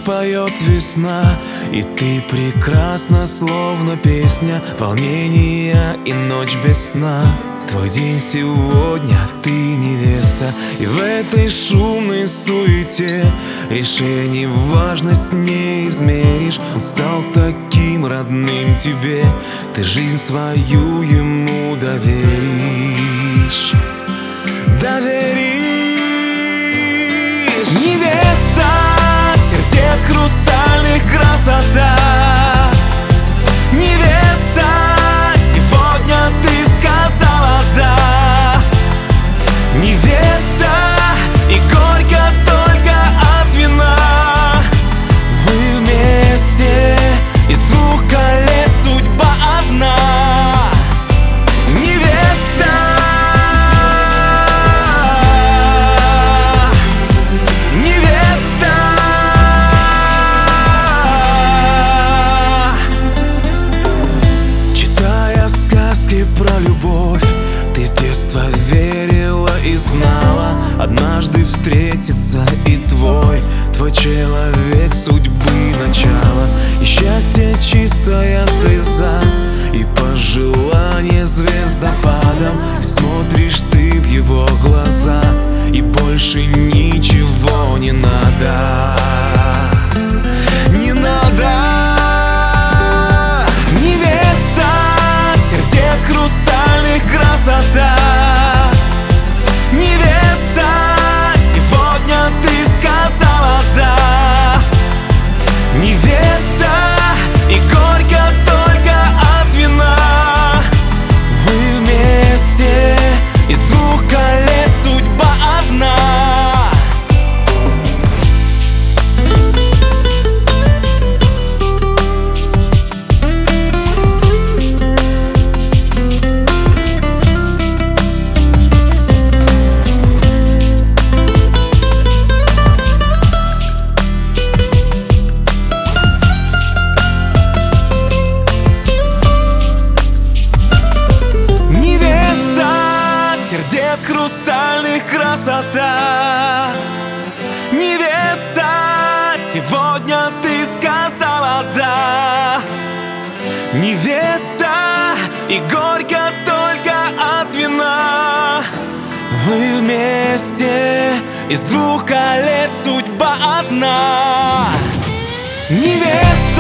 ветках поет весна, и ты прекрасна, словно песня волнения и ночь без сна. Твой день сегодня, ты невеста, и в этой шумной суете решений важность не измеришь. Он стал таким родным тебе, ты жизнь свою ему доверишь. Доверишь. Невеста, сердец хрустальных красота. Невеста, сегодня ты сказала да. Невеста, и горько только от вина. Вы вместе, из двух колец судьба одна. Невеста, невеста. Читая сказки про любовь, ты с детства верила и знала, однажды встретится и твой человек судьбы начало. И счастье чистая слеза, и пожелание звездопадом. И смотришь ты в его глаза, и больше ничего не надо. Не надо. Невеста, сердец хрустальных красота. Невеста, сегодня ты сказала да. Невеста, и горько только от вина. Вы вместе, из двух колец судьба одна. Сердец хрустальных красота. Невеста, сегодня ты сказала да. Невеста, и горько только от вина. Вы вместе, из двух колец судьба одна. Невеста.